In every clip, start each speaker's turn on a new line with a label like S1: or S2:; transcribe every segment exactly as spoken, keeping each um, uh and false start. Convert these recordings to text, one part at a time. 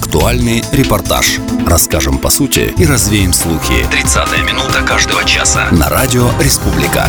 S1: Актуальный репортаж. Расскажем по сути и развеем слухи. тридцатая минута каждого часа. На радио «Республика».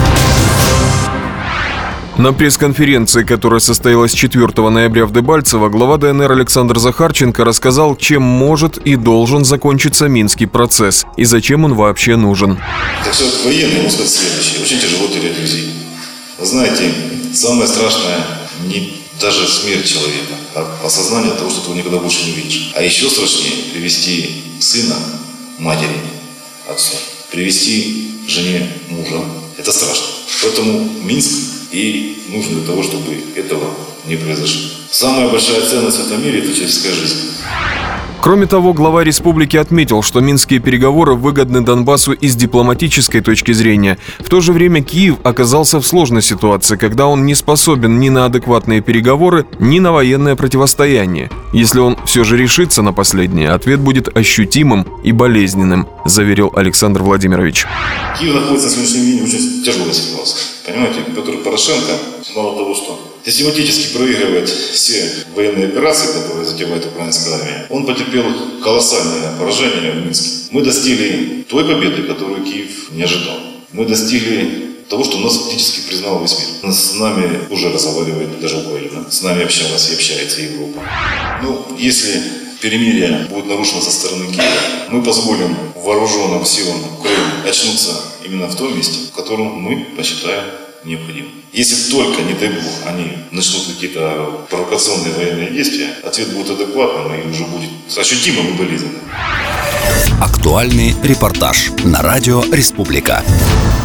S2: На пресс-конференции, которая состоялась четвёртого ноября в Дебальцево, глава ДНР Александр Захарченко рассказал, чем может и должен закончиться Минский процесс и зачем он вообще нужен.
S3: Как человек военный, могу сказать следующее. Очень тяжело терять людей. Вы знаете, самое страшное не даже смерть человека, а осознание того, что ты его никогда больше не увидишь. А еще страшнее привести сына матери, отцу, привести жене мужа. Это страшно. Поэтому Минск и нужно для того, чтобы этого не произошло. Самая большая ценность в этом мире – это человеческая жизнь.
S2: Кроме того, глава республики отметил, что минские переговоры выгодны Донбассу и с дипломатической точки зрения. В то же время Киев оказался в сложной ситуации, когда он не способен ни на адекватные переговоры, ни на военное противостояние. Если он все же решится на последнее, ответ будет ощутимым и болезненным, заверил Александр Владимирович.
S3: Киев находится на сегодняшний день в очень тяжелой ситуации. Понимаете, Петр Порошенко, мало того, что систематически проигрывает все военные операции, которые затевает украинская армия, он потерпел колоссальное поражение в Минске. Мы достигли той победы, которую Киев не ожидал. Мы достигли того, что нас фактически признал весь мир. С нами уже разговаривает даже Украина, с нами общалась и общается Европа. Ну, если перемирие будет нарушено со стороны Киева, мы позволим вооруженным силам Украины очнуться именно в том месте, в котором мы посчитаем необходимым. Если только, не дай бог, они начнут какие-то провокационные военные действия, ответ будет адекватным и уже будет ощутимым и болезненным.
S1: Актуальный репортаж на радио «Республика».